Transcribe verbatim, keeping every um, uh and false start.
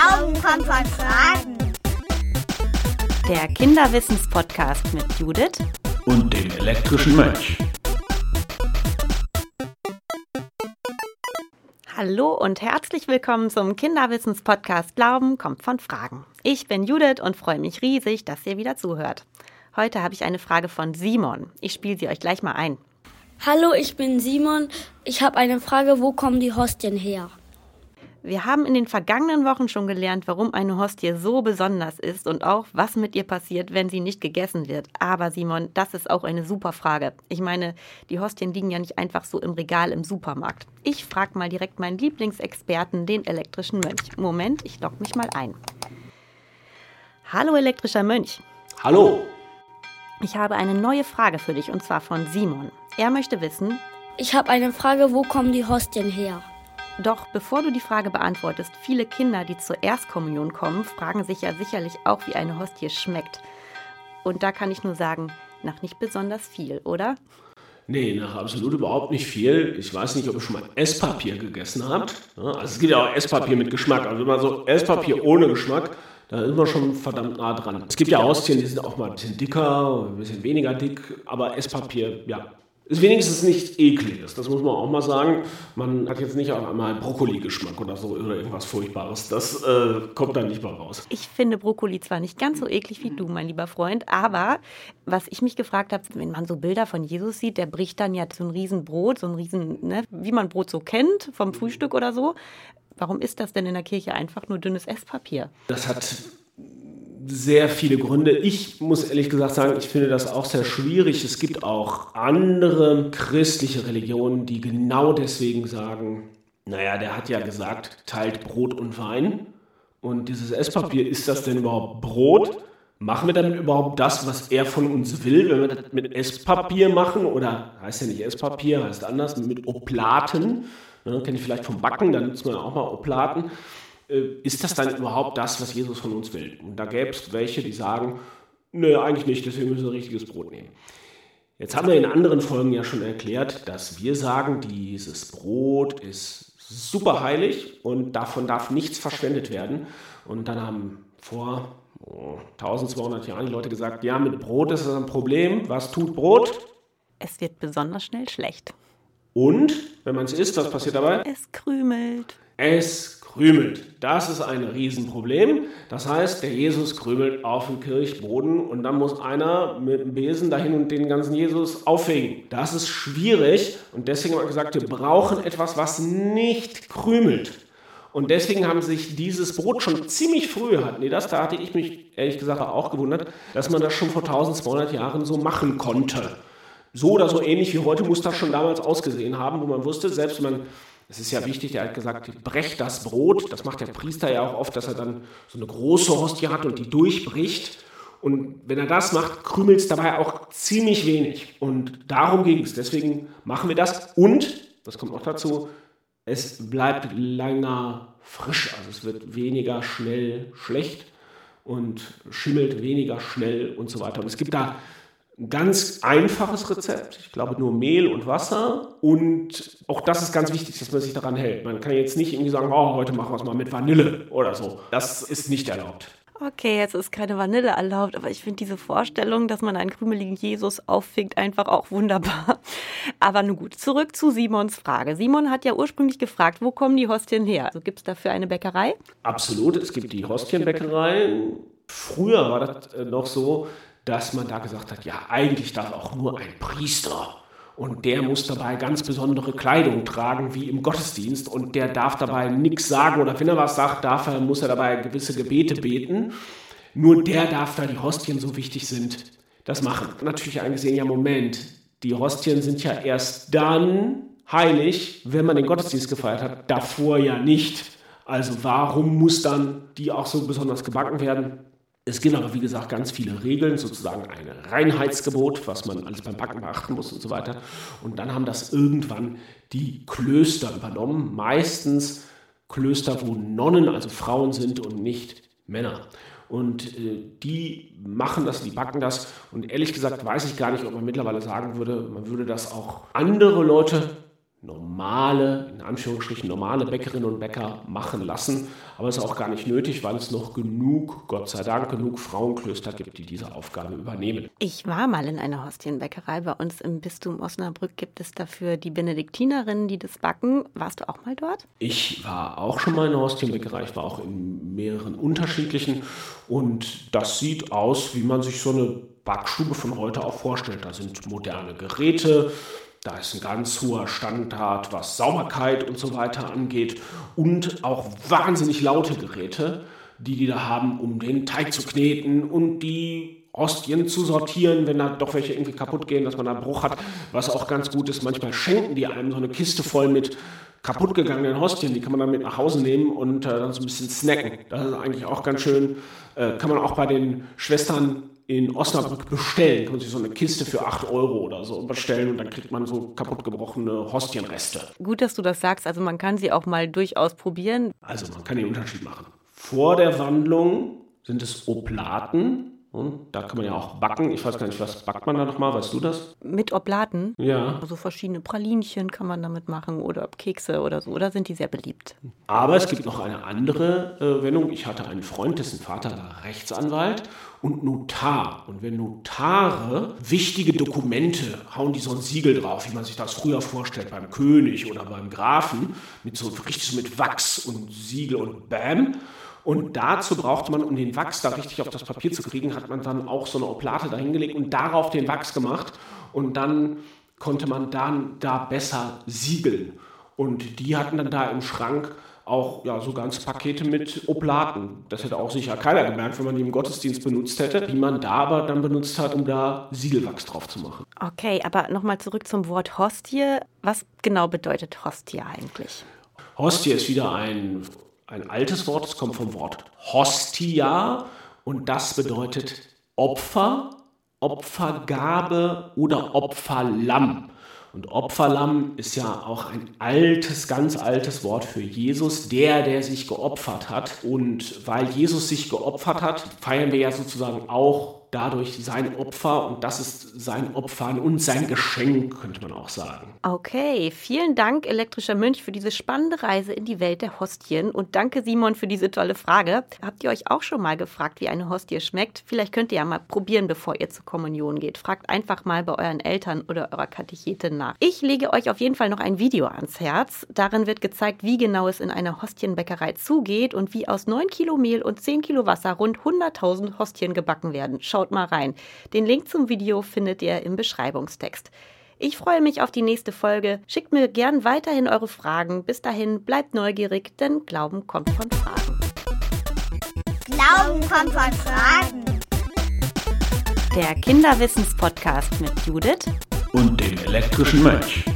Glauben kommt von Fragen. Der Kinderwissens-Podcast mit Judith und dem elektrischen Mönch. Hallo und herzlich willkommen zum Kinderwissens-Podcast Glauben kommt von Fragen. Ich bin Judith und freue mich riesig, dass ihr wieder zuhört. Heute habe ich eine Frage von Simon. Ich spiele sie euch gleich mal ein. Hallo, ich bin Simon. Ich habe eine Frage, wo kommen die Hostien her? Wir haben in den vergangenen Wochen schon gelernt, warum eine Hostie so besonders ist und auch, was mit ihr passiert, wenn sie nicht gegessen wird. Aber Simon, das ist auch eine super Frage. Ich meine, die Hostien liegen ja nicht einfach so im Regal im Supermarkt. Ich frage mal direkt meinen Lieblingsexperten, den elektrischen Mönch. Moment, ich logge mich mal ein. Hallo elektrischer Mönch. Hallo. Ich habe eine neue Frage für dich und zwar von Simon. Er möchte wissen... Ich habe eine Frage, wo kommen die Hostien her? Doch bevor du die Frage beantwortest, viele Kinder, die zur Erstkommunion kommen, fragen sich ja sicherlich auch, wie eine Hostie schmeckt. Und da kann ich nur sagen, nach nicht besonders viel, oder? Nee, nach absolut überhaupt nicht viel. Ich weiß nicht, ob ihr schon mal Esspapier gegessen habt. Also es gibt ja auch Esspapier mit Geschmack. Also wenn man so Esspapier ohne Geschmack, da ist man schon verdammt nah dran. Es gibt ja Hostien, die sind auch mal ein bisschen dicker, ein bisschen weniger dick, aber Esspapier, ja, ist wenigstens nichts Ekliges, das muss man auch mal sagen. Man hat jetzt nicht auf einmal einen Brokkoli-Geschmack oder so oder irgendwas Furchtbares. Das äh, kommt dann nicht mal raus. Ich finde Brokkoli zwar nicht ganz so eklig wie du, mein lieber Freund, aber was ich mich gefragt habe, wenn man so Bilder von Jesus sieht, der bricht dann ja so ein Riesenbrot, so ein Riesen, ne, wie man Brot so kennt, vom Frühstück oder so. Warum ist das denn in der Kirche einfach nur dünnes Esspapier? Das hat sehr viele Gründe. Ich muss ehrlich gesagt sagen, ich finde das auch sehr schwierig. Es gibt auch andere christliche Religionen, die genau deswegen sagen, naja, der hat ja gesagt, teilt Brot und Wein. Und dieses Esspapier, ist das denn überhaupt Brot? Machen wir damit überhaupt das, was er von uns will, wenn wir das mit Esspapier machen? Oder heißt ja nicht Esspapier, heißt anders, mit Oblaten. Ne, kenne ich vielleicht vom Backen, dann nutzt man auch mal Oblaten. Ist das dann überhaupt das, was Jesus von uns will? Und da gäbe es welche, die sagen, nö, eigentlich nicht, deswegen müssen wir richtiges Brot nehmen. Jetzt haben wir in anderen Folgen ja schon erklärt, dass wir sagen, dieses Brot ist super heilig und davon darf nichts verschwendet werden. Und dann haben vor oh, zwölfhundert Jahren die Leute gesagt, ja, mit Brot ist das ein Problem. Was tut Brot? Es wird besonders schnell schlecht. Und, wenn man es isst, was passiert dabei? Es krümelt. Es krümelt. Das ist ein Riesenproblem. Das heißt, der Jesus krümelt auf dem Kirchboden und dann muss einer mit dem Besen dahin und den ganzen Jesus auffegen. Das ist schwierig und deswegen haben wir gesagt, wir brauchen etwas, was nicht krümelt. Und deswegen haben sich dieses Brot schon ziemlich früh, hatten die das, da hatte ich mich ehrlich gesagt auch gewundert, dass man das schon vor zwölfhundert Jahren so machen konnte. So oder so ähnlich wie heute muss das schon damals ausgesehen haben, wo man wusste, selbst wenn man, es ist ja wichtig, der hat gesagt, brecht das Brot, das macht der Priester ja auch oft, dass er dann so eine große Hostie hat und die durchbricht. Und wenn er das macht, krümelt es dabei auch ziemlich wenig. Und darum ging es, deswegen machen wir das. Und, das kommt auch dazu, es bleibt länger frisch, also es wird weniger schnell schlecht und schimmelt weniger schnell und so weiter. Und es gibt da ein ganz einfaches Rezept, ich glaube nur Mehl und Wasser und auch das ist ganz wichtig, dass man sich daran hält. Man kann jetzt nicht irgendwie sagen, oh, heute machen wir es mal mit Vanille oder so. Das ist nicht erlaubt. Okay, jetzt ist keine Vanille erlaubt, aber ich finde diese Vorstellung, dass man einen krümeligen Jesus auffängt, einfach auch wunderbar. Aber nun gut, zurück zu Simons Frage. Simon hat ja ursprünglich gefragt, wo kommen die Hostien her? Also gibt es dafür eine Bäckerei? Absolut, es gibt die Hostienbäckerei. Früher war das noch so, dass man da gesagt hat, ja, eigentlich darf auch nur ein Priester und der muss dabei ganz besondere Kleidung tragen, wie im Gottesdienst und der darf dabei nichts sagen oder wenn er was sagt, darf er, muss er dabei gewisse Gebete beten. Nur der darf, da die Hostien so wichtig sind, das machen. Natürlich eingesehen, ja Moment, die Hostien sind ja erst dann heilig, wenn man den Gottesdienst gefeiert hat, davor ja nicht. Also warum muss dann die auch so besonders gebacken werden? Es gibt aber, wie gesagt, ganz viele Regeln, sozusagen ein Reinheitsgebot, was man alles beim Backen beachten muss und so weiter. Und dann haben das irgendwann die Klöster übernommen, meistens Klöster, wo Nonnen, also Frauen sind und nicht Männer. Und äh, die machen das, die backen das. Und ehrlich gesagt weiß ich gar nicht, ob man mittlerweile sagen würde, man würde das auch andere Leute normale, in Anführungsstrichen normale Bäckerinnen und Bäcker machen lassen. Aber es ist auch gar nicht nötig, weil es noch genug, Gott sei Dank, genug Frauenklöster gibt, die diese Aufgabe übernehmen. Ich war mal in einer Hostienbäckerei. Bei uns im Bistum Osnabrück gibt es dafür die Benediktinerinnen, die das backen. Warst du auch mal dort? Ich war auch schon mal in einer Hostienbäckerei. Ich war auch in mehreren unterschiedlichen. Und das sieht aus, wie man sich so eine Backstube von heute auch vorstellt. Da sind moderne Geräte. Da ist ein ganz hoher Standard, was Sauberkeit und so weiter angeht und auch wahnsinnig laute Geräte, die die da haben, um den Teig zu kneten und die Hostien zu sortieren, wenn da doch welche irgendwie kaputt gehen, dass man da einen Bruch hat, was auch ganz gut ist. Manchmal schenken die einem so eine Kiste voll mit kaputt gegangenen Hostien, die kann man dann mit nach Hause nehmen und äh, dann so ein bisschen snacken. Das ist eigentlich auch ganz schön, äh, kann man auch bei den Schwestern in Osnabrück bestellen. Kann man sich so eine Kiste für acht Euro oder so bestellen und dann kriegt man so kaputt gebrochene Hostienreste. Gut, dass du das sagst. Also man kann sie auch mal durchaus probieren. Also man kann den Unterschied machen. Vor der Wandlung sind es Oblaten. Und da kann man ja auch backen. Ich weiß gar nicht, was backt man da nochmal? Weißt du das? Mit Oblaten? Ja. Also verschiedene Pralinchen kann man damit machen oder Kekse oder so. Oder sind die sehr beliebt? Aber es gibt noch eine andere äh, Wendung. Ich hatte einen Freund, dessen Vater war Rechtsanwalt und Notar. Und wenn Notare wichtige Dokumente, hauen die so ein Siegel drauf, wie man sich das früher vorstellt, beim König oder beim Grafen, mit so richtig so mit Wachs und Siegel und Bam. Und dazu brauchte man, um den Wachs da richtig auf das Papier zu kriegen, hat man dann auch so eine Oblate dahingelegt und darauf den Wachs gemacht. Und dann konnte man dann da besser siegeln. Und die hatten dann da im Schrank auch ja, so ganze Pakete mit Oblaten. Das hätte auch sicher keiner gemerkt, wenn man die im Gottesdienst benutzt hätte, die man da aber dann benutzt hat, um da Siegelwachs drauf zu machen. Okay, aber nochmal zurück zum Wort Hostie. Was genau bedeutet Hostie eigentlich? Hostie ist wieder ein... Ein altes Wort, es kommt vom Wort Hostia und das bedeutet Opfer, Opfergabe oder Opferlamm. Und Opferlamm ist ja auch ein altes, ganz altes Wort für Jesus, der, der sich geopfert hat. Und weil Jesus sich geopfert hat, feiern wir ja sozusagen auch dadurch sein Opfer und das ist sein Opfer und sein Geschenk, könnte man auch sagen. Okay, vielen Dank, elektrischer Mönch, für diese spannende Reise in die Welt der Hostien und danke, Simon, für diese tolle Frage. Habt ihr euch auch schon mal gefragt, wie eine Hostie schmeckt? Vielleicht könnt ihr ja mal probieren, bevor ihr zur Kommunion geht. Fragt einfach mal bei euren Eltern oder eurer Katechetin nach. Ich lege euch auf jeden Fall noch ein Video ans Herz. Darin wird gezeigt, wie genau es in einer Hostienbäckerei zugeht und wie aus neun Kilo Mehl und zehn Kilo Wasser rund hunderttausend Hostien gebacken werden. Schaut mal rein. Den Link zum Video findet ihr im Beschreibungstext. Ich freue mich auf die nächste Folge. Schickt mir gern weiterhin eure Fragen. Bis dahin, bleibt neugierig, denn Glauben kommt von Fragen. Glauben kommt von Fragen. Der Kinderwissens-Podcast mit Judith und dem elektrischen Mönch.